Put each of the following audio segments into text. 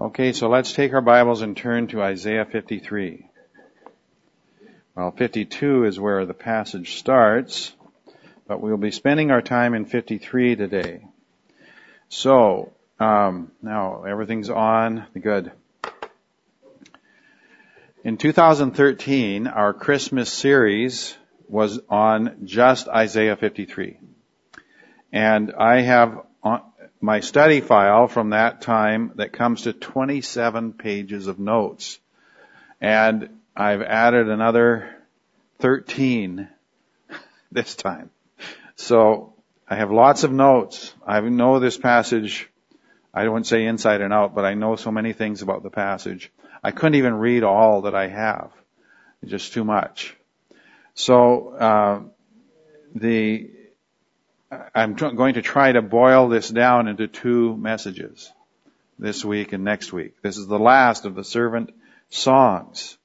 Okay, so let's take our Bibles and turn to Isaiah 53. Well, 52 is where the passage starts, but we'll be spending our time in 53 today. So, now everything's on. Good. In 2013, our Christmas series was on just Isaiah 53. And I have my study file from that time that comes to 27 pages of notes. And I've added another 13 this time. So I have lots of notes. I know this passage, I don't say inside and out, but I know so many things about the passage. I couldn't even read all that I have. It's just too much. So I'm going to try to boil this down into two messages this week and next week. This is the last of the servant songs.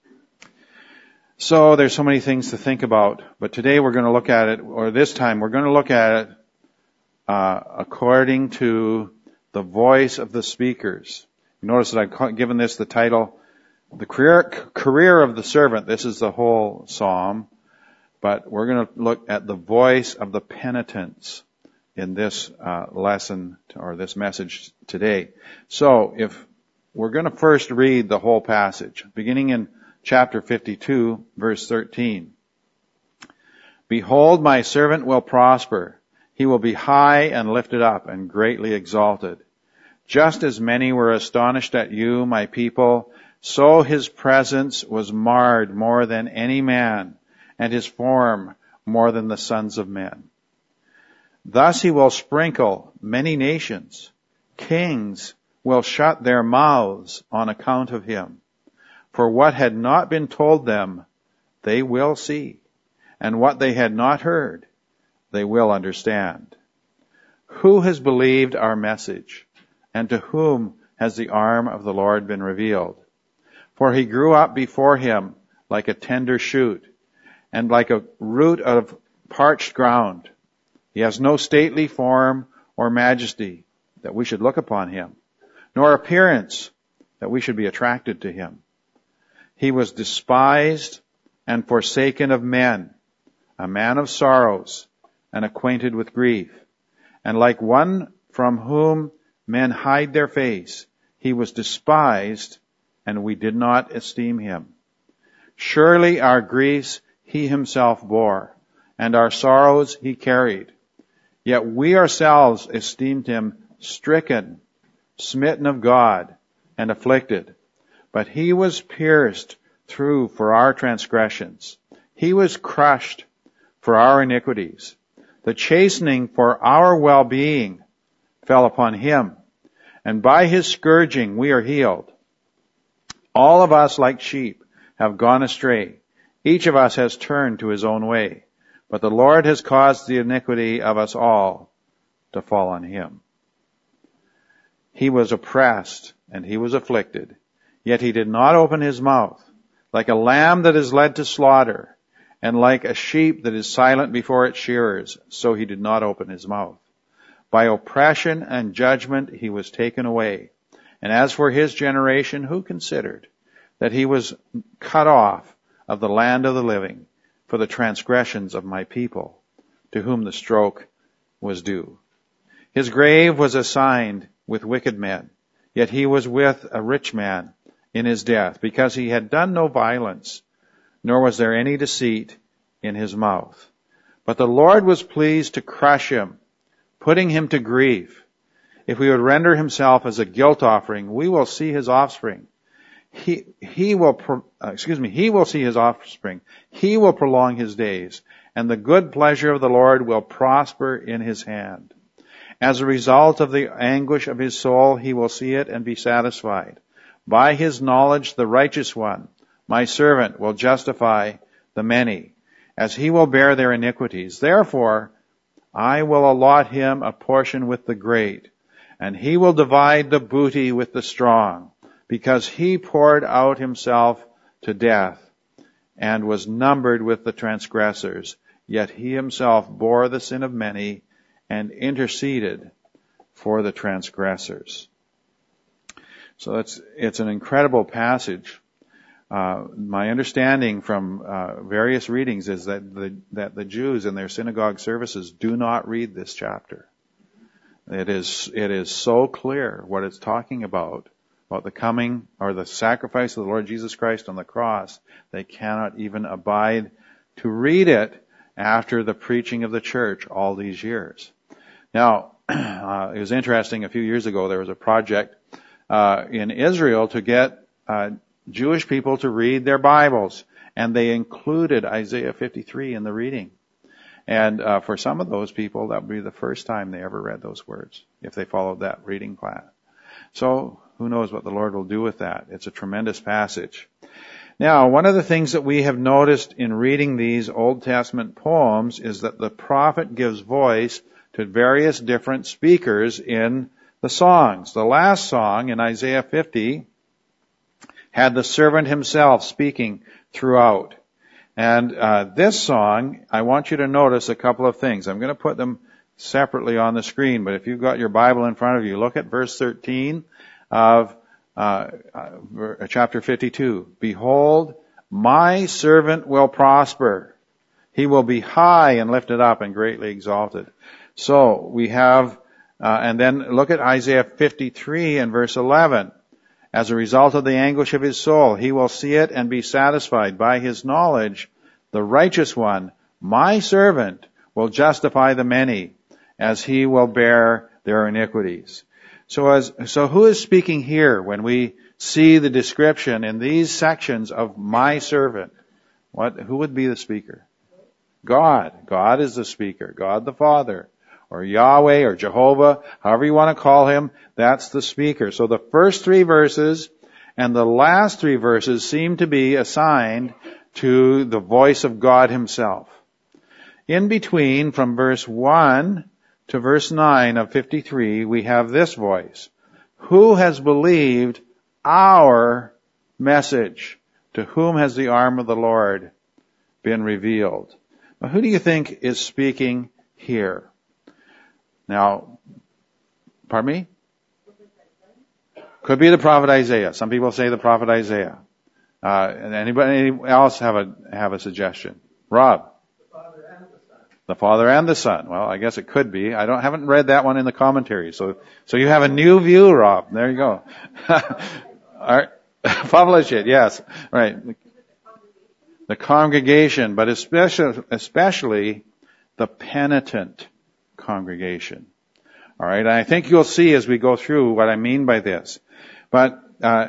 So there's so many things to think about, but today we're going to look at it, or this time we're going to look at it according to the voice of the speakers. Notice that I've given this the title, The Career of the Servant. This is the whole psalm. But we're going to look at the voice of the penitents in this lesson or this message today. So if we're going to first read the whole passage, beginning in chapter 52, verse 13. Behold, my servant will prosper. He will be high and lifted up and greatly exalted. Just as many were astonished at you, my people, so his presence was marred more than any man, and his form more than the sons of men. Thus he will sprinkle many nations. Kings will shut their mouths on account of him. For what had not been told them, they will see, and what they had not heard, they will understand. Who has believed our message, and to whom has the arm of the Lord been revealed? For he grew up before him like a tender shoot, and like a root of parched ground. He has no stately form or majesty that we should look upon him, nor appearance that we should be attracted to him. He was despised and forsaken of men, a man of sorrows and acquainted with grief. And like one from whom men hide their face, he was despised, and we did not esteem him. Surely our griefs he himself bore, and our sorrows he carried. Yet we ourselves esteemed him stricken, smitten of God, and afflicted. But he was pierced through for our transgressions. He was crushed for our iniquities. The chastening for our well-being fell upon him, and by his scourging we are healed. All of us like sheep have gone astray. Each of us has turned to his own way, but the Lord has caused the iniquity of us all to fall on him. He was oppressed and he was afflicted, yet he did not open his mouth. Like a lamb that is led to slaughter, and like a sheep that is silent before its shearers, so he did not open his mouth. By oppression and judgment he was taken away. And as for his generation, who considered that he was cut off of the land of the living for the transgressions of my people, to whom the stroke was due? His grave was assigned with wicked men, yet he was with a rich man in his death, because he had done no violence, nor was there any deceit in his mouth. But the Lord was pleased to crush him, putting him to grief. If we would render himself as a guilt offering, we will see his offspring. He will see his offspring. He will prolong his days, and the good pleasure of the Lord will prosper in his hand. As a result of the anguish of his soul, he will see it and be satisfied. By his knowledge, the righteous one, my servant, will justify the many, as he will bear their iniquities. Therefore, I will allot him a portion with the great, and he will divide the booty with the strong, because he poured out himself to death and was numbered with the transgressors. Yet he himself bore the sin of many and interceded for the transgressors. So it's an incredible passage. My understanding from various readings is that the Jews in their synagogue services do not read this chapter. It is so clear what it's talking about the coming or the sacrifice of the Lord Jesus Christ on the cross. They cannot even abide to read it after the preaching of the church all these years. Now, it was interesting. A few years ago, there was a project in Israel to get Jewish people to read their Bibles, and they included Isaiah 53 in the reading. And for some of those people, that would be the first time they ever read those words, if they followed that reading plan. So, who knows what the Lord will do with that? It's a tremendous passage. Now, one of the things that we have noticed in reading these Old Testament poems is that the prophet gives voice to various different speakers in the songs. The last song in Isaiah 50 had the servant himself speaking throughout. And this song, I want you to notice a couple of things. I'm going to put them separately on the screen, but if you've got your Bible in front of you, look at verse 13 of chapter 52. Behold, my servant will prosper. He will be high and lifted up and greatly exalted. So we have, and then look at Isaiah 53 and verse 11. As a result of the anguish of his soul, he will see it and be satisfied. By his knowledge, the righteous one, my servant, will justify the many, as he will bear their iniquities. So who is speaking here when we see the description in these sections of my servant? Who would be the speaker? God. God is the speaker. God the Father, or Yahweh, or Jehovah, however you want to call him, that's the speaker. So the first 3 verses and the last 3 verses seem to be assigned to the voice of God himself. In between, from verse 1 to verse 9 of 53, we have this voice. Who has believed our message? To whom has the arm of the Lord been revealed? Now, who do you think is speaking here? Now, pardon me? Could be the prophet Isaiah. Some people say the prophet Isaiah. And anybody else have a suggestion? Rob? The Father and the Son. Well, I guess it could be. Haven't read that one in the commentary. So you have a new view, Rob. There you go. All right. Publish it, yes. Right. The congregation, but especially the penitent congregation. All right. And I think you'll see as we go through what I mean by this. But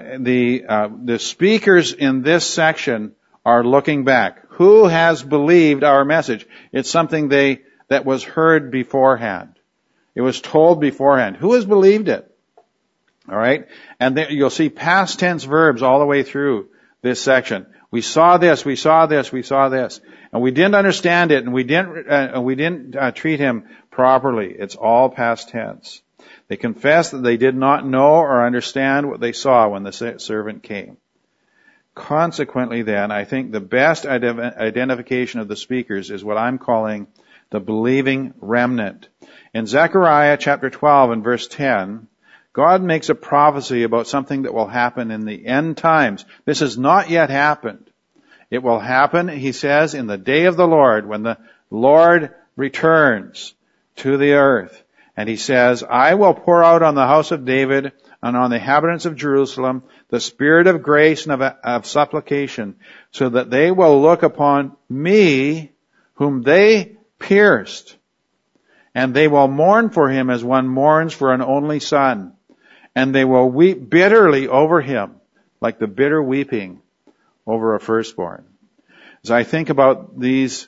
the speakers in this section are looking back. Who has believed our message? It's something that was heard beforehand. It was told beforehand. Who has believed it? All right? And you'll see past tense verbs all the way through this section. We saw this, we saw this, we saw this. And we didn't understand it, and we didn't treat him properly. It's all past tense. They confessed that they did not know or understand what they saw when the servant came. Consequently, then, I think the best identification of the speakers is what I'm calling the believing remnant. In Zechariah chapter 12 and verse 10, God makes a prophecy about something that will happen in the end times. This has not yet happened. It will happen, he says, in the day of the Lord, when the Lord returns to the earth. And he says, I will pour out on the house of David and on the inhabitants of Jerusalem the spirit of grace and of supplication, so that they will look upon me, whom they pierced, and they will mourn for him as one mourns for an only son, and they will weep bitterly over him, like the bitter weeping over a firstborn. As I think about these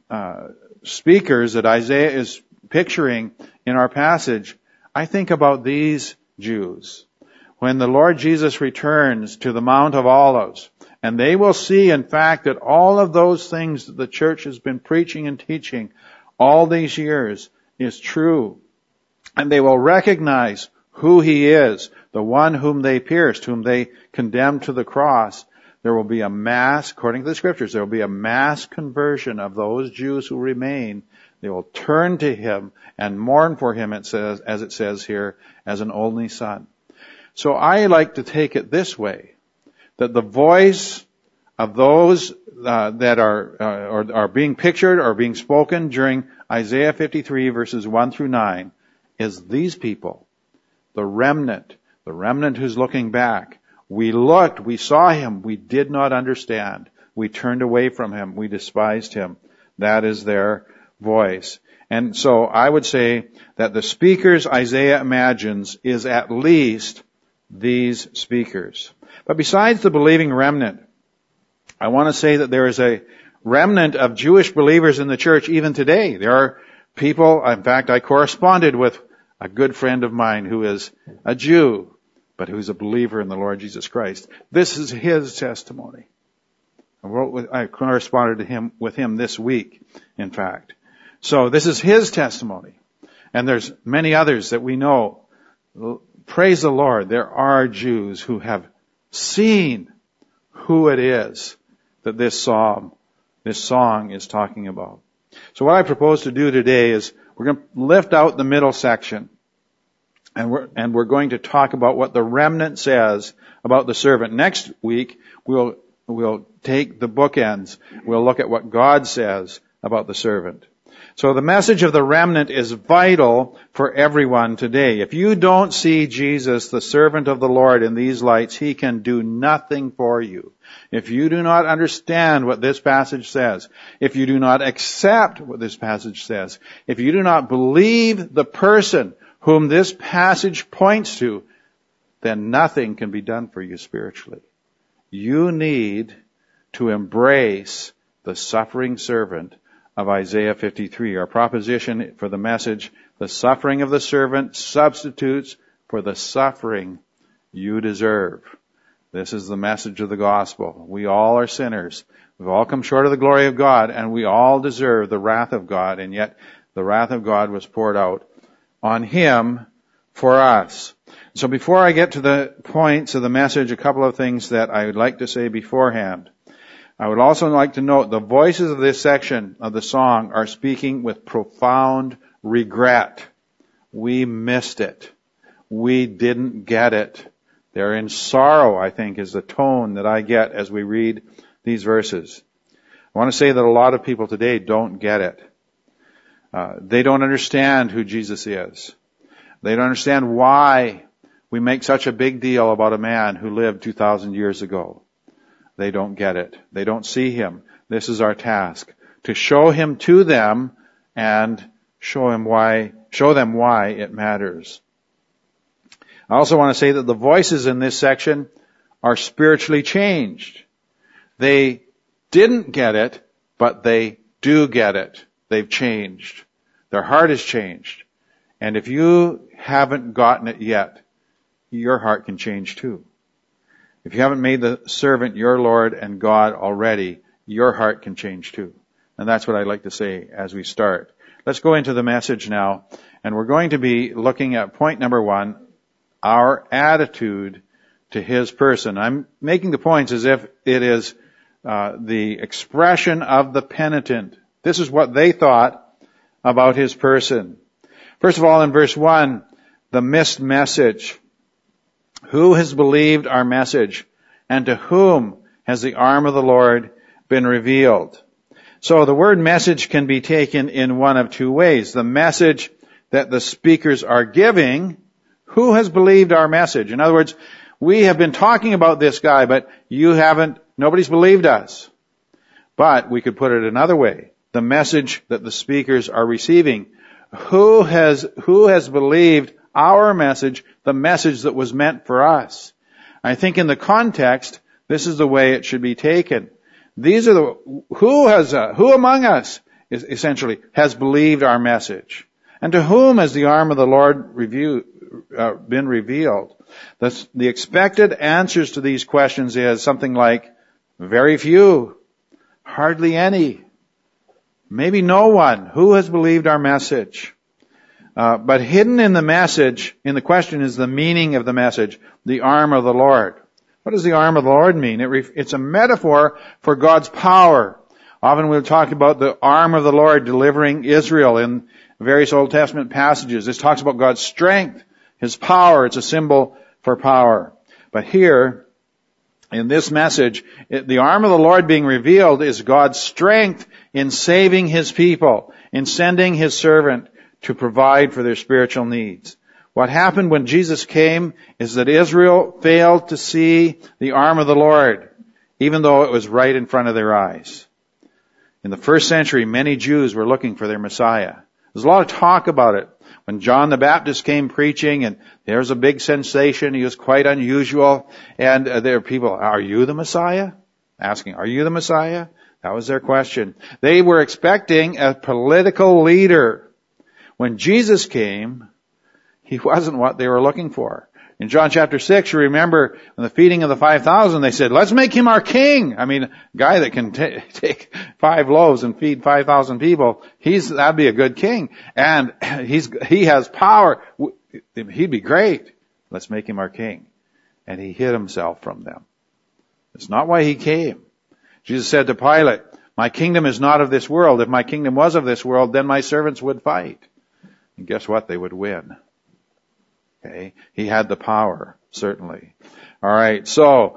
speakers that Isaiah is picturing in our passage, I think about these Jews. When the Lord Jesus returns to the Mount of Olives, and they will see, in fact, that all of those things that the church has been preaching and teaching all these years is true. And they will recognize who he is, the one whom they pierced, whom they condemned to the cross. There will be a mass, according to the scriptures, there will be a mass conversion of those Jews who remain. They will turn to him and mourn for him, it says, as it says here, as an only son. So I like to take it this way, that the voice of those that are being pictured or being spoken during Isaiah 53 verses 1 through 9 is these people, the remnant who's looking back. We looked, we saw him, we did not understand. We turned away from him, we despised him. That is their voice. And so I would say that the speakers Isaiah imagines is at least these speakers. But besides the believing remnant, I want to say that there is a remnant of Jewish believers in the church even today. There are people, in fact, I corresponded with a good friend of mine who is a Jew, but who's a believer in the Lord Jesus Christ. This is his testimony. I corresponded with him this week, in fact. So this is his testimony. And there's many others that we know. Praise the Lord. There are Jews who have seen who it is that this song is talking about. So what I propose to do today is we're going to lift out the middle section, and we're going to talk about what the remnant says about the servant. Next week, we'll take the bookends. We'll look at what God says about the servant. So the message of the remnant is vital for everyone today. If you don't see Jesus, the servant of the Lord, in these lights, he can do nothing for you. If you do not understand what this passage says, if you do not accept what this passage says, if you do not believe the person whom this passage points to, then nothing can be done for you spiritually. You need to embrace the suffering servant of Isaiah 53. Our proposition for the message, the suffering of the servant substitutes for the suffering you deserve. This is the message of the gospel. We all are sinners. We've all come short of the glory of God, and we all deserve the wrath of God, and yet the wrath of God was poured out on him for us. So before I get to the points of the message, a couple of things that I would like to say beforehand. I would also like to note the voices of this section of the song are speaking with profound regret. We missed it. We didn't get it. They're in sorrow, I think, is the tone that I get as we read these verses. I want to say that a lot of people today don't get it. They don't understand who Jesus is. They don't understand why we make such a big deal about a man who lived 2,000 years ago. They don't get it. They don't see him. This is our task, to show him to them and show them why it matters. I also want to say that the voices in this section are spiritually changed. They didn't get it, but they do get it. They've changed. Their heart has changed. And if you haven't gotten it yet, your heart can change too. If you haven't made the servant your Lord and God already, your heart can change too. And that's what I'd like to say as we start. Let's go into the message now, and we're going to be looking at point number 1, our attitude to his person. I'm making the points as if it is the expression of the penitent. This is what they thought about his person. First of all, in verse 1, the missed message. Who has believed our message, and to whom has the arm of the Lord been revealed? So the word message can be taken in one of two ways. The message that the speakers are giving, who has believed our message? In other words, we have been talking about this guy, but nobody's believed us. But we could put it another way. The message that the speakers are receiving, who has believed our message, the message that was meant for us? I think in the context, this is the way it should be taken. These are who among us essentially has believed our message? And to whom has the arm of the Lord been revealed? The expected answers to these questions is something like, very few, hardly any, maybe no one. Who has believed our message? But hidden in the message, in the question, is the meaning of the message, the arm of the Lord. What does the arm of the Lord mean? It's a metaphor for God's power. Often we'll talk about the arm of the Lord delivering Israel in various Old Testament passages. This talks about God's strength, his power. It's a symbol for power. But here, in this message, the arm of the Lord being revealed is God's strength in saving His people, in sending His servant to provide for their spiritual needs. What happened when Jesus came is that Israel failed to see the arm of the Lord, even though it was right in front of their eyes. In the first century, many Jews were looking for their Messiah. There's a lot of talk about it. When John the Baptist came preaching, and there was a big sensation, he was quite unusual, and there were people, are you the Messiah? Asking, are you the Messiah? That was their question. They were expecting a political leader. When Jesus came, He wasn't what they were looking for. In John chapter 6, you remember, in the feeding of the 5,000, they said, let's make Him our king. I mean, a guy that can take 5 loaves and feed 5,000 people, that'd be a good king. And he has power. He'd be great. Let's make Him our king. And He hid Himself from them. It's not why He came. Jesus said to Pilate, my kingdom is not of this world. If my kingdom was of this world, then my servants would fight. And guess what? They would win. Okay. He had the power, certainly. All right. So,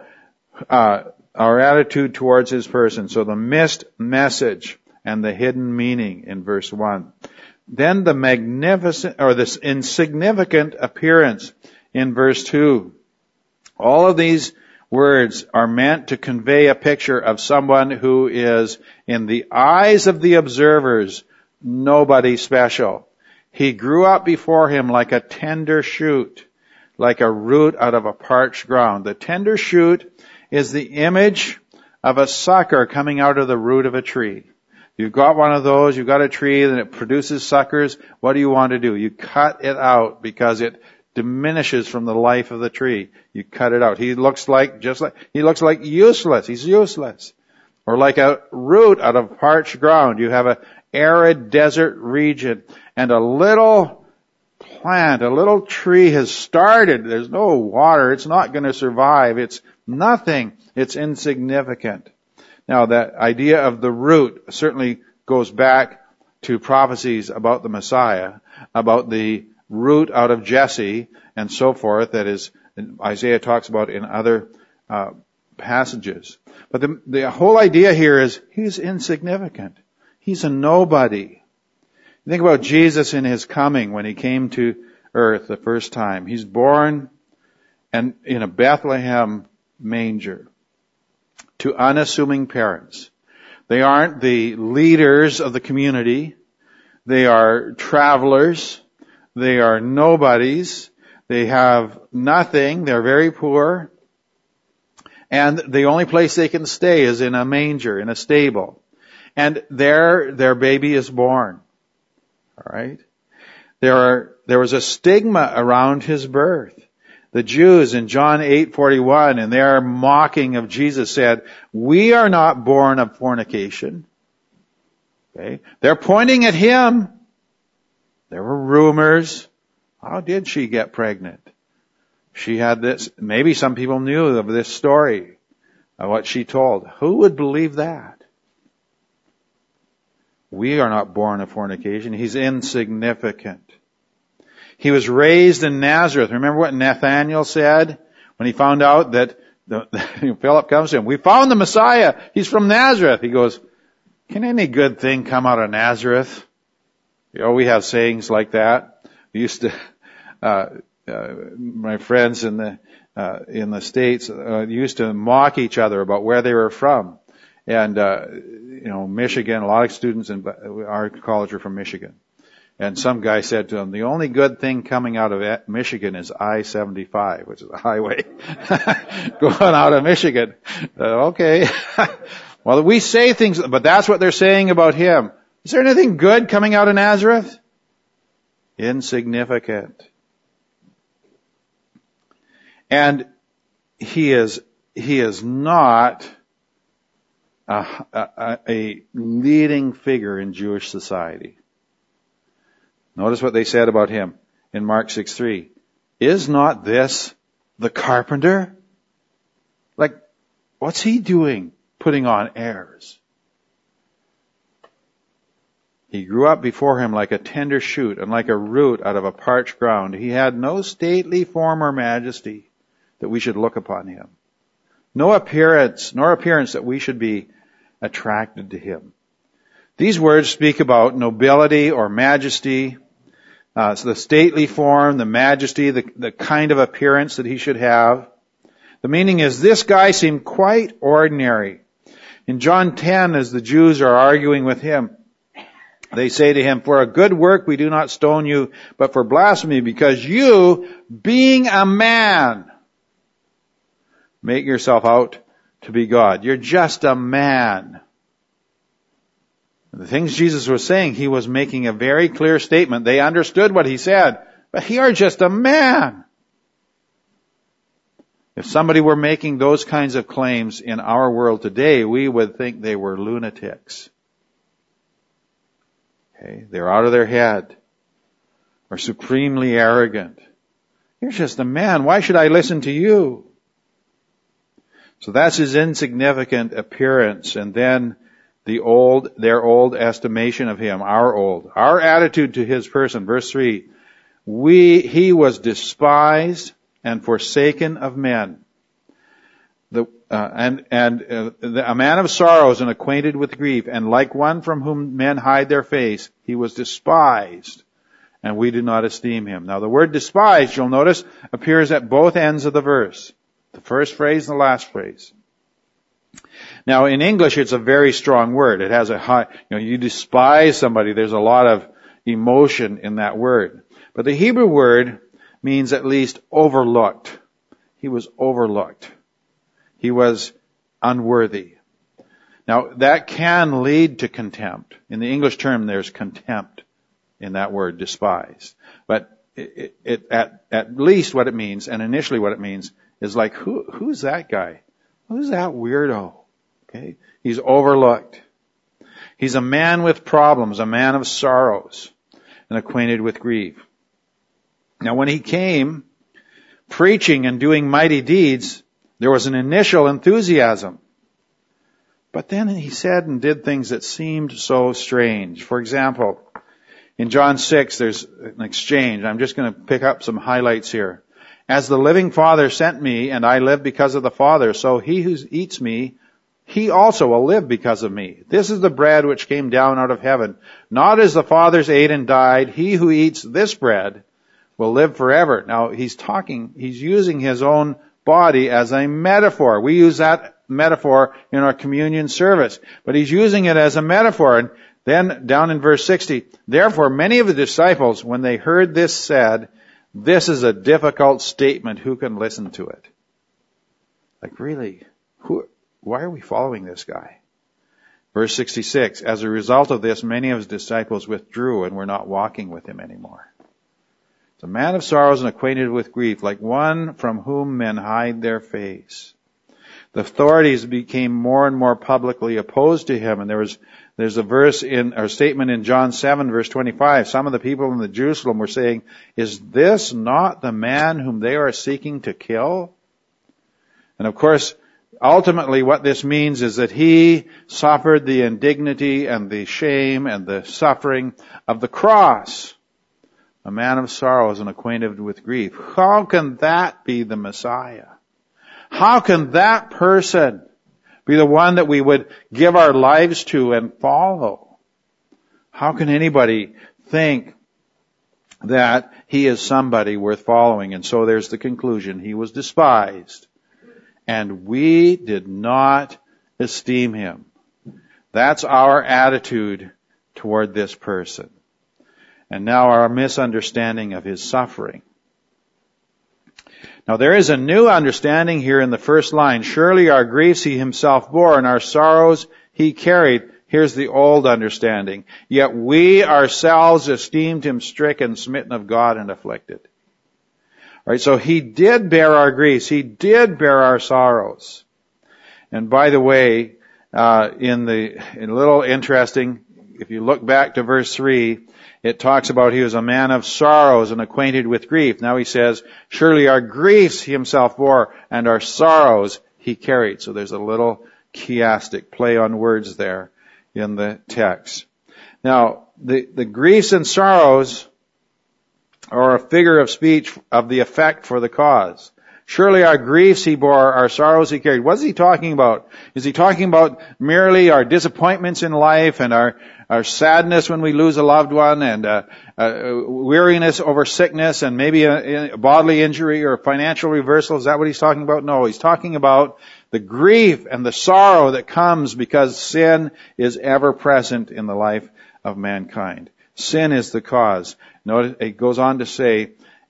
our attitude towards His person. So the missed message and the hidden meaning in verse 1. Then the magnificent, or this insignificant appearance in verse 2. All of these words are meant to convey a picture of someone who is, in the eyes of the observers, nobody special. He grew up before him like a tender shoot, like a root out of a parched ground. The tender shoot is the image of a sucker coming out of the root of a tree. You've got one of those, you've got a tree, and it produces suckers. What do you want to do? You cut it out because it diminishes from the life of the tree. You cut it out. He looks like useless. He's useless. Or like a root out of parched ground. You have an arid desert region, and a little plant, a little tree has started. There's no water. It's not going to survive. It's nothing. It's insignificant. Now, that idea of the root certainly goes back to prophecies about the Messiah, about the root out of Jesse and so forth, that is, Isaiah talks about in other passages. But the whole idea here is He's insignificant. He's a nobody. Think about Jesus in His coming when He came to earth the first time. He's born and in a Bethlehem manger to unassuming parents. They aren't the leaders of the community. They are travelers. They are nobodies. They have nothing. They're very poor. And the only place they can stay is in a manger, in a stable. And there their baby is born. All right? There was a stigma around His birth. The Jews in John 8:41, in their mocking of Jesus, said, we are not born of fornication. Okay? They're pointing at Him. There were rumors. How did she get pregnant? She had this. Maybe some people knew of this story, of what she told. Who would believe that? We are not born of fornication. He's insignificant. He was raised in Nazareth. Remember what Nathanael said when he found out that Philip comes to him? We found the Messiah. He's from Nazareth. He goes, can any good thing come out of Nazareth? We have sayings like that. We used to, my friends in the States used to mock each other about where they were from. And, Michigan, a lot of students in our college are from Michigan. And some guy said to him, the only good thing coming out of Michigan is I-75, which is a highway going out of Michigan. Okay. Well, we say things, but that's what they're saying about Him. Is there anything good coming out of Nazareth? Insignificant. And He is not a leading figure in Jewish society. Notice what they said about Him in Mark 6:3. Is not this the carpenter? Like, what's he doing putting on airs? He grew up before him like a tender shoot and like a root out of a parched ground. He had no stately form or majesty. that we should look upon him. No appearance, nor appearance that we should be attracted to him. These words speak about nobility or majesty, so the stately form, the majesty, the kind of appearance that he should have. The meaning is, this guy seemed quite ordinary. In John 10, as the Jews are arguing with him, they say to him, for a good work we do not stone you, but for blasphemy, because you, being a man, make yourself out to be God. You're just a man. The things Jesus was saying, he was making a very clear statement. They understood what he said, but you're just a man. If somebody were making those kinds of claims in our world today, we would think they were lunatics. Okay, they're out of their head, or supremely arrogant. You're just a man. Why should I listen to you? So that's his insignificant appearance, and then their old estimation of him, our attitude to his person. Verse 3, he was despised and forsaken of men. A man of sorrows and acquainted with grief, and like one from whom men hide their face, he was despised, and we do not esteem him. Now the word despised, you'll notice, appears at both ends of the verse. The first phrase and the last phrase. Now in English it's a very strong word. It has a high, you despise somebody, there's a lot of emotion in that word. But the Hebrew word means at least overlooked. He was overlooked. He was unworthy. Now that can lead to contempt. In the English term there's contempt in that word, despised. But at least what it means, and initially what it means, is like, who's that guy? Who's that weirdo? Okay? He's overlooked. He's a man with problems, a man of sorrows, and acquainted with grief. Now when he came, preaching and doing mighty deeds, there was an initial enthusiasm. But then he said and did things that seemed so strange. For example, in John 6, there's an exchange. I'm just going to pick up some highlights here. As the living Father sent me, and I live because of the Father, so he who eats me, he also will live because of me. This is the bread which came down out of heaven. Not as the fathers ate and died, he who eats this bread will live forever. Now he's using his own body as a metaphor. We use that metaphor in our communion service, but he's using it as a metaphor. And then down in verse 60, therefore many of the disciples, when they heard this, said, this is a difficult statement. Who can listen to it? Like, really? Why are we following this guy? Verse 66, as a result of this, many of his disciples withdrew and were not walking with him anymore. It's a man of sorrows and acquainted with grief, like one from whom men hide their face. The authorities became more and more publicly opposed to him, and there's a statement in John 7 verse 25. Some of the people in Jerusalem were saying, is this not the man whom they are seeking to kill? And of course, ultimately what this means is that he suffered the indignity and the shame and the suffering of the cross. A man of sorrows and acquainted with grief. How can that be the Messiah? How can that person be the one that we would give our lives to and follow? How can anybody think that he is somebody worth following? And so there's the conclusion. He was despised, and we did not esteem him. That's our attitude toward this person. And now our misunderstanding of his suffering. Now there is a new understanding here in the first line. Surely our griefs he himself bore, and our sorrows he carried. Here's the old understanding. Yet we ourselves esteemed him stricken, smitten of God, and afflicted. All right, so he did bear our griefs. He did bear our sorrows. And by the way, in a little interesting, if you look back to verse 3, it talks about he was a man of sorrows and acquainted with grief. Now he says, surely our griefs he himself bore, and our sorrows he carried. So there's a little chiastic play on words there in the text. Now, the griefs and sorrows are a figure of speech of the effect for the cause. Surely our griefs he bore, our sorrows he carried. What is he talking about? Is he talking about merely our disappointments in life and our sadness when we lose a loved one and weariness over sickness and maybe a bodily injury or financial reversal? Is that what he's talking about? No, he's talking about the grief and the sorrow that comes because sin is ever present in the life of mankind. Sin is the cause. Notice it goes on to say,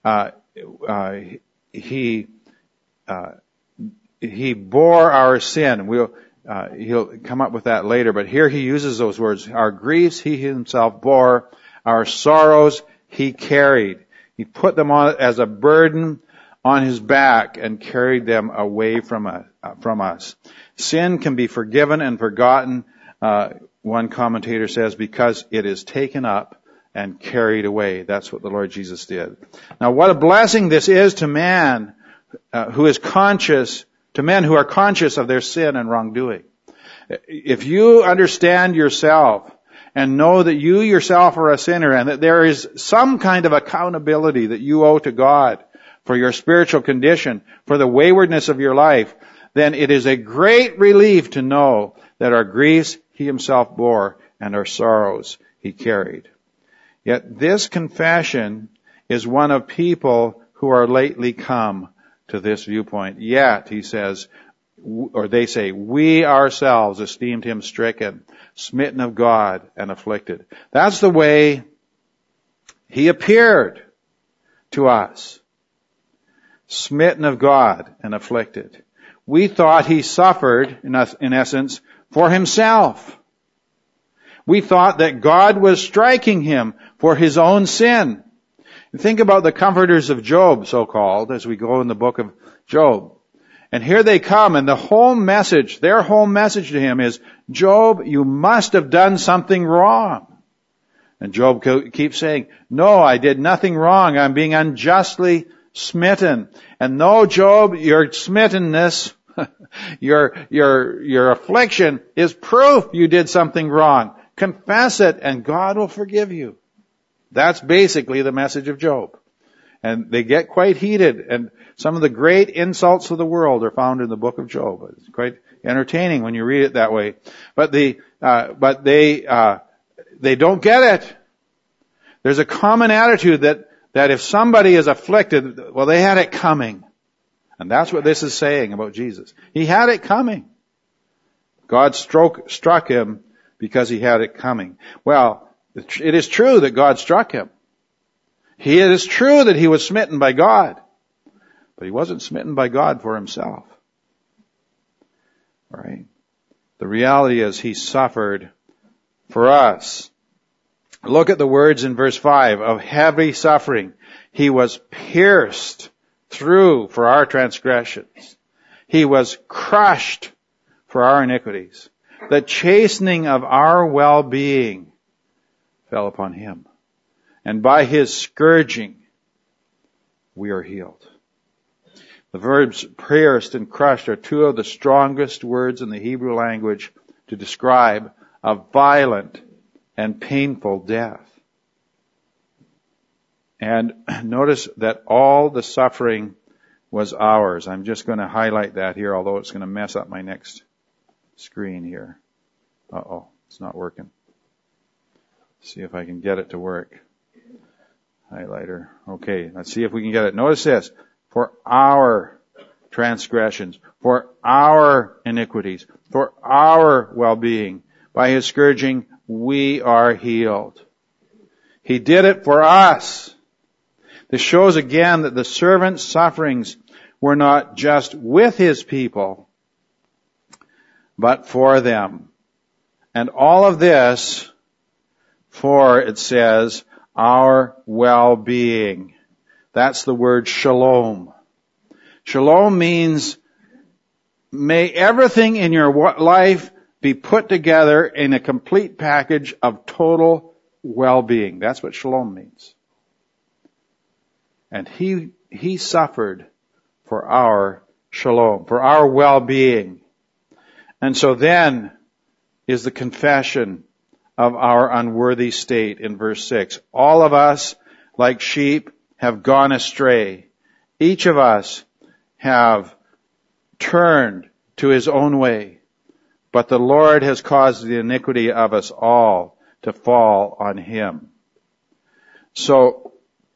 he bore our sin. He'll come up with that later, but here he uses those words. Our griefs he himself bore, our sorrows he carried. He put them on as a burden on his back and carried them away from us. Sin can be forgiven and forgotten, one commentator says, because it is taken up and carried away. That's what the Lord Jesus did. Now, what a blessing this is to man who is conscious, to men who are conscious of their sin and wrongdoing. If you understand yourself and know that you yourself are a sinner and that there is some kind of accountability that you owe to God for your spiritual condition, for the waywardness of your life, then it is a great relief to know that our griefs he himself bore and our sorrows he carried. Yet this confession is one of people who are lately come to this viewpoint. Yet, he says, or they say, we ourselves esteemed him stricken, smitten of God, and afflicted. That's the way he appeared to us. Smitten of God and afflicted. We thought he suffered, in essence, for himself. We thought that God was striking him for his own sin. Think about the comforters of Job, so-called, as we go in the book of Job. And here they come, and their whole message to him is, Job, you must have done something wrong. And Job keeps saying, no, I did nothing wrong. I'm being unjustly smitten. And no, Job, your smittenness, your affliction is proof you did something wrong. Confess it and God will forgive you. That's basically the message of Job. And they get quite heated, and some of the great insults of the world are found in the book of Job. It's quite entertaining when you read it that way. But they don't get it. There's a common attitude that if somebody is afflicted, well, they had it coming. And that's what this is saying about Jesus. He had it coming. God struck him because he had it coming. Well, it is true that God struck him. It is true that he was smitten by God. But he wasn't smitten by God for himself. All right? The reality is he suffered for us. Look at the words in verse 5 of heavy suffering. He was pierced through for our transgressions. He was crushed for our iniquities. The chastening of our well-being fell upon him. And by his scourging, we are healed. The verbs pierced and crushed are two of the strongest words in the Hebrew language to describe a violent and painful death. And notice that all the suffering was ours. I'm just going to highlight that here, although it's going to mess up my next screen here. Uh-oh, it's not working. See if I can get it to work. Highlighter. Okay, let's see if we can get it. Notice this. For our transgressions, for our iniquities, for our well-being, by his scourging, we are healed. He did it for us. This shows again that the servant's sufferings were not just with his people, but for them. And all of this for, it says, our well-being. That's the word shalom. Shalom means may everything in your life be put together in a complete package of total well-being. That's what shalom means. And he suffered for our shalom, for our well-being. And so then is the confession of our unworthy state in verse 6. All of us, like sheep, have gone astray. Each of us have turned to his own way, but the Lord has caused the iniquity of us all to fall on him. So,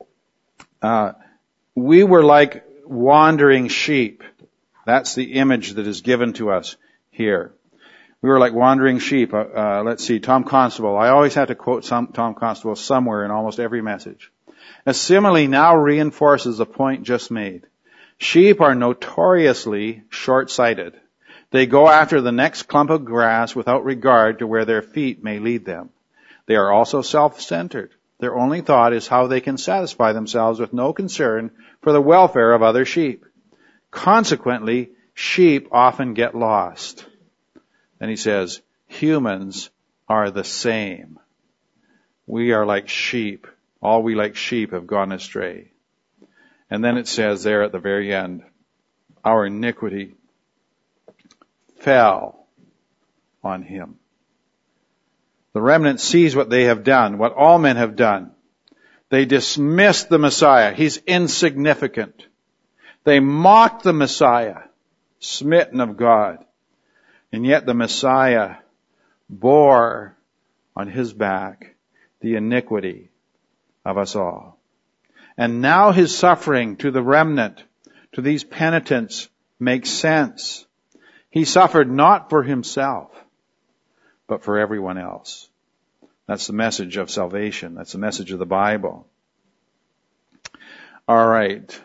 we were like wandering sheep. That's the image that is given to us here. We were like wandering sheep. Let's see, Tom Constable. I always have to quote Tom Constable somewhere in almost every message. A simile now reinforces the point just made. Sheep are notoriously short-sighted. They go after the next clump of grass without regard to where their feet may lead them. They are also self-centered. Their only thought is how they can satisfy themselves with no concern for the welfare of other sheep. Consequently, sheep often get lost. And he says, humans are the same. We are like sheep. All we like sheep have gone astray. And then it says there at the very end, our iniquity fell on him. The remnant sees what they have done, what all men have done. They dismiss the Messiah. He's insignificant. They mock the Messiah, smitten of God. And yet the Messiah bore on his back the iniquity of us all. And now his suffering to the remnant, to these penitents, makes sense. He suffered not for himself, but for everyone else. That's the message of salvation. That's the message of the Bible. All right.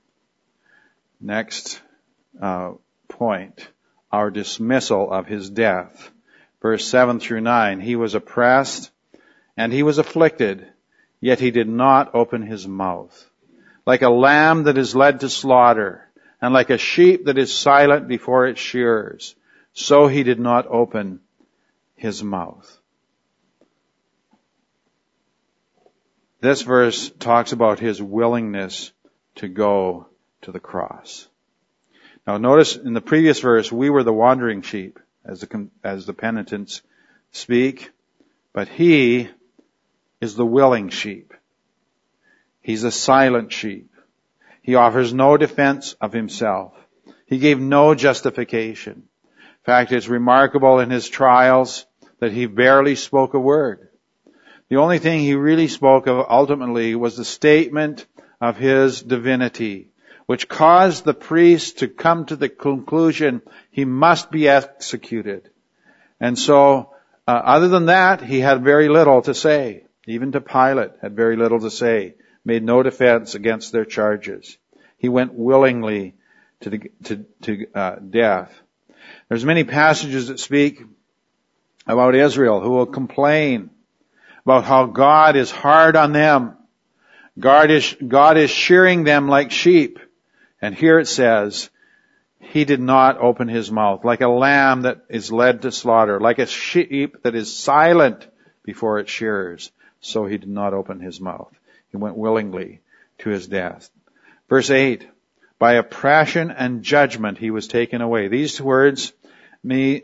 Next point. Our dismissal of his death. Verse 7 through 9. He was oppressed and he was afflicted, yet he did not open his mouth. Like a lamb that is led to slaughter, and like a sheep that is silent before its shearers, so he did not open his mouth. This verse talks about his willingness to go to the cross. Now notice in the previous verse, we were the wandering sheep, as the penitents speak, but he is the willing sheep. He's a silent sheep. He offers no defense of himself. He gave no justification. In fact, it's remarkable in his trials that he barely spoke a word. The only thing he really spoke of ultimately was the statement of his divinity, which caused the priest to come to the conclusion he must be executed. And so, other than that, he had very little to say. Even to Pilate, had very little to say. Made no defense against their charges. He went willingly to death. There's many passages that speak about Israel who will complain about how God is hard on them. God is shearing them like sheep. And here it says, he did not open his mouth, like a lamb that is led to slaughter, like a sheep that is silent before its shearers. So he did not open his mouth. He went willingly to his death. Verse 8, by oppression and judgment he was taken away. These words speak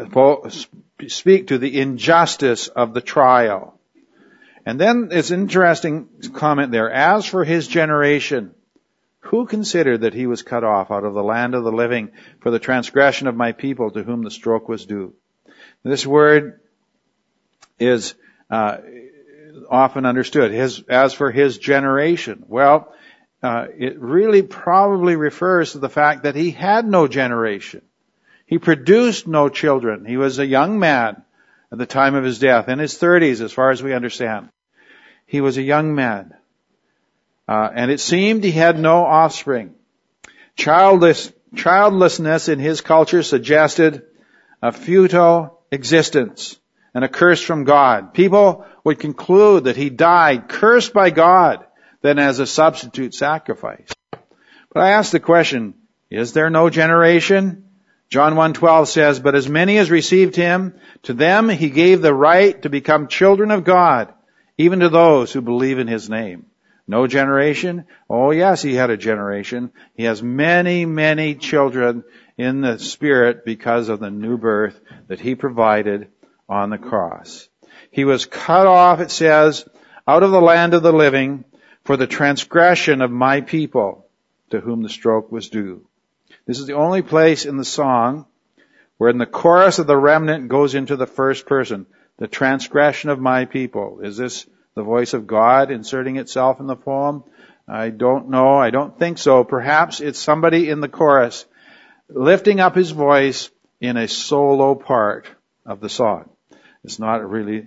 to the injustice of the trial. And then it's an interesting comment there. As for his generation, who considered that he was cut off out of the land of the living for the transgression of my people to whom the stroke was due? This word is often understood. As for his generation. Well, it really probably refers to the fact that he had no generation. He produced no children. He was a young man at the time of his death, in his 30s as far as we understand. He was a young man. And it seemed he had no offspring. Childlessness in his culture suggested a futile existence and a curse from God. People would conclude that he died cursed by God than as a substitute sacrifice. But I ask the question, is there no generation? John 1:12 says, but as many as received him, to them he gave the right to become children of God, even to those who believe in his name. No generation? Oh yes, he had a generation. He has many, many children in the Spirit because of the new birth that he provided on the cross. He was cut off, it says, out of the land of the living for the transgression of my people to whom the stroke was due. This is the only place in the song where in the chorus of the remnant goes into the first person. The transgression of my people. Is this the voice of God inserting itself in the poem? I don't know. I don't think so. Perhaps it's somebody in the chorus lifting up his voice in a solo part of the song. It's not really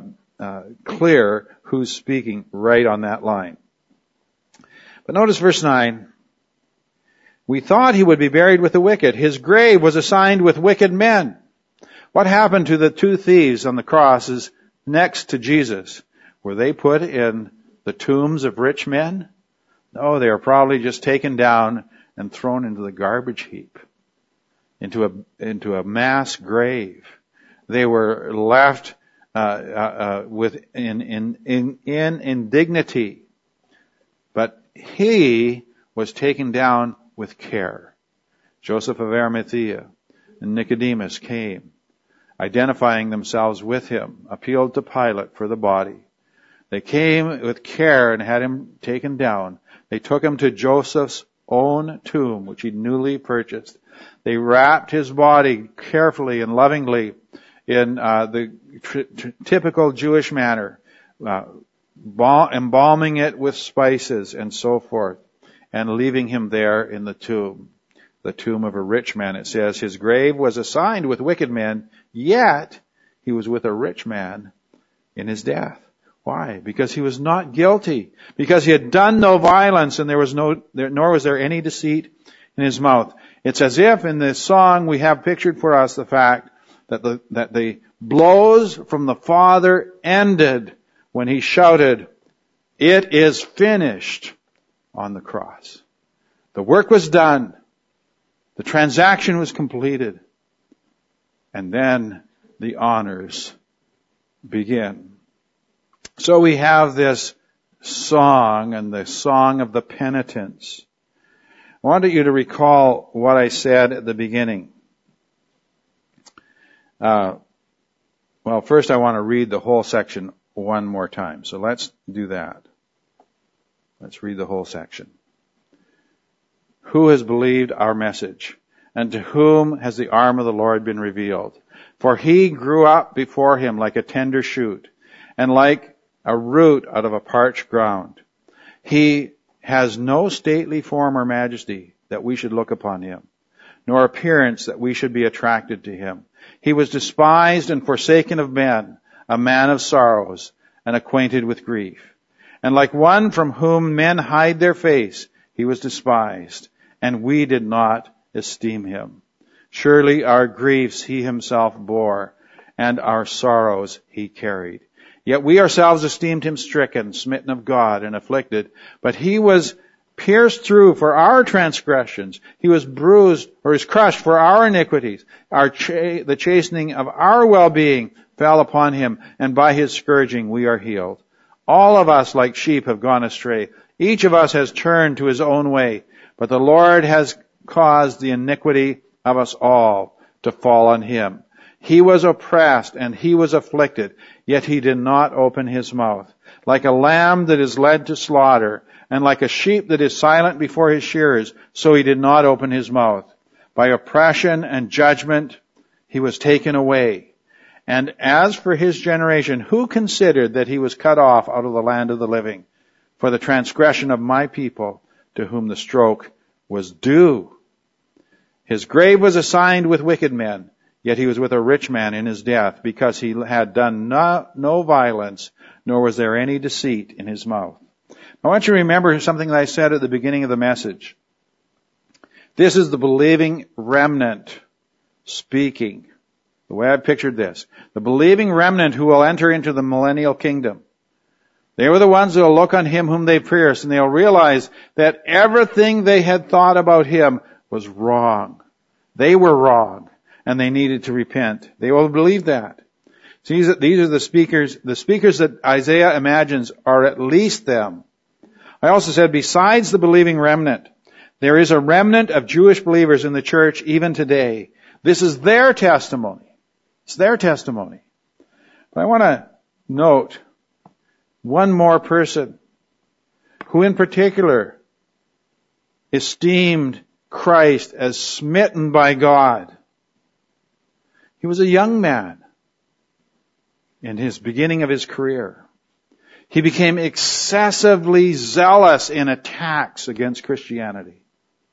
clear who's speaking right on that line. But notice verse 9. We thought he would be buried with the wicked. His grave was assigned with wicked men. What happened to the two thieves on the crosses next to Jesus? Were they put in the tombs of rich men? No, they were probably just taken down and thrown into the garbage heap, into a mass grave. They were left with indignity. But he was taken down with care. Joseph of Arimathea and Nicodemus came, identifying themselves with him, appealed to Pilate for the body. They came with care and had him taken down. They took him to Joseph's own tomb, which he newly purchased. They wrapped his body carefully and lovingly in the typical Jewish manner, embalming it with spices and so forth, and leaving him there in the tomb of a rich man. It says, his grave was assigned with wicked men, yet he was with a rich man in his death. Why? Because he was not guilty. Because he had done no violence, and nor was there any deceit in his mouth. It's as if in this song we have pictured for us the fact that the blows from the Father ended when he shouted, "It is finished," on the cross. The work was done. The transaction was completed. And then the honors begin. So we have this song and the song of the penitents. I wanted you to recall what I said at the beginning. Well, first I want to read the whole section one more time. So let's do that. Let's read the whole section. Who has believed our message? And to whom has the arm of the Lord been revealed? For he grew up before him like a tender shoot, and like a root out of a parched ground. He has no stately form or majesty that we should look upon him, nor appearance that we should be attracted to him. He was despised and forsaken of men, a man of sorrows, and acquainted with grief. And like one from whom men hide their face, he was despised, and we did not esteem him. Surely our griefs he himself bore, and our sorrows he carried. Yet we ourselves esteemed him stricken, smitten of God, and afflicted. But he was pierced through for our transgressions. He was bruised, or is crushed for our iniquities. The chastening of our well-being fell upon him, and by his scourging we are healed. All of us like sheep have gone astray. Each of us has turned to his own way. But the Lord has caused the iniquity of us all to fall on him. He was oppressed and he was afflicted, yet he did not open his mouth. Like a lamb that is led to slaughter, and like a sheep that is silent before his shearers, so he did not open his mouth. By oppression and judgment he was taken away. And as for his generation, who considered that he was cut off out of the land of the living? For the transgression of my people, to whom the stroke was due. His grave was assigned with wicked men, yet he was with a rich man in his death, because he had done no violence, nor was there any deceit in his mouth. I want you to remember something that I said at the beginning of the message. This is the believing remnant speaking. The way I pictured this. The believing remnant who will enter into the millennial kingdom. They were the ones who will look on him whom they pierced, and they'll realize that everything they had thought about him was wrong. They were wrong, and they needed to repent. They will believe that. So these are the speakers that Isaiah imagines are at least them. I also said, besides the believing remnant, there is a remnant of Jewish believers in the church even today. This is their testimony. It's their testimony. But I want to note one more person who in particular esteemed Christ as smitten by God. He was a young man in his beginning of his career. He became excessively zealous in attacks against Christianity.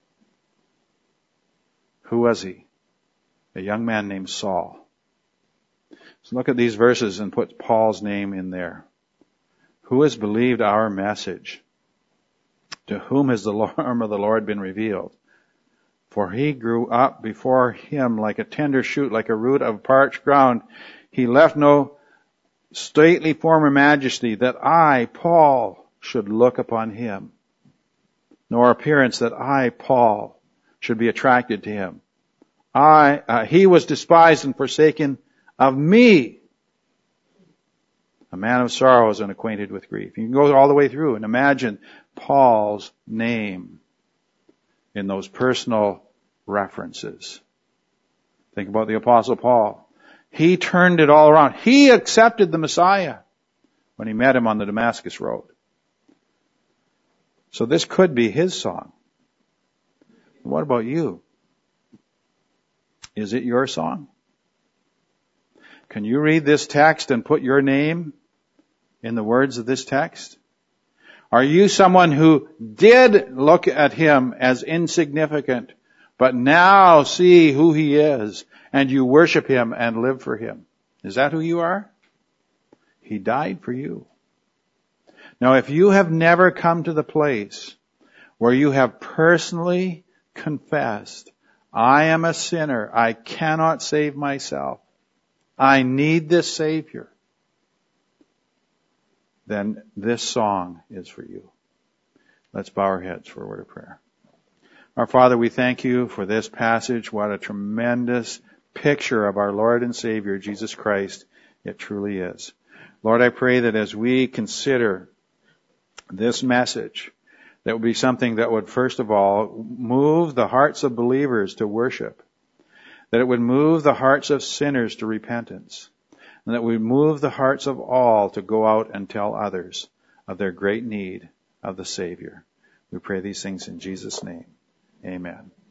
Who was he? A young man named Saul. So look at these verses and put Paul's name in there. Who has believed our message? To whom has the arm of the Lord been revealed? For he grew up before him like a tender shoot, like a root of parched ground. He left no stately form or majesty that I, Paul, should look upon him, nor appearance that I, Paul, should be attracted to him. He was despised and forsaken of me, a man of sorrows and acquainted with grief. You can go all the way through and imagine Paul's name in those personal references. Think about the Apostle Paul. He turned it all around. He accepted the Messiah when he met him on the Damascus road. So this could be his song. What about you? Is it your song? Can you read this text and put your name in the words of this text? Are you someone who did look at him as insignificant, but now see who he is, and you worship him and live for him? Is that who you are? He died for you. Now, if you have never come to the place where you have personally confessed, I am a sinner, I cannot save myself, I need this Savior, then this song is for you. Let's bow our heads for a word of prayer. Our Father, we thank you for this passage. What a tremendous picture of our Lord and Savior, Jesus Christ, it truly is. Lord, I pray that as we consider this message, that would be something that would, first of all, move the hearts of believers to worship, that it would move the hearts of sinners to repentance, and that we move the hearts of all to go out and tell others of their great need of the Savior. We pray these things in Jesus' name. Amen.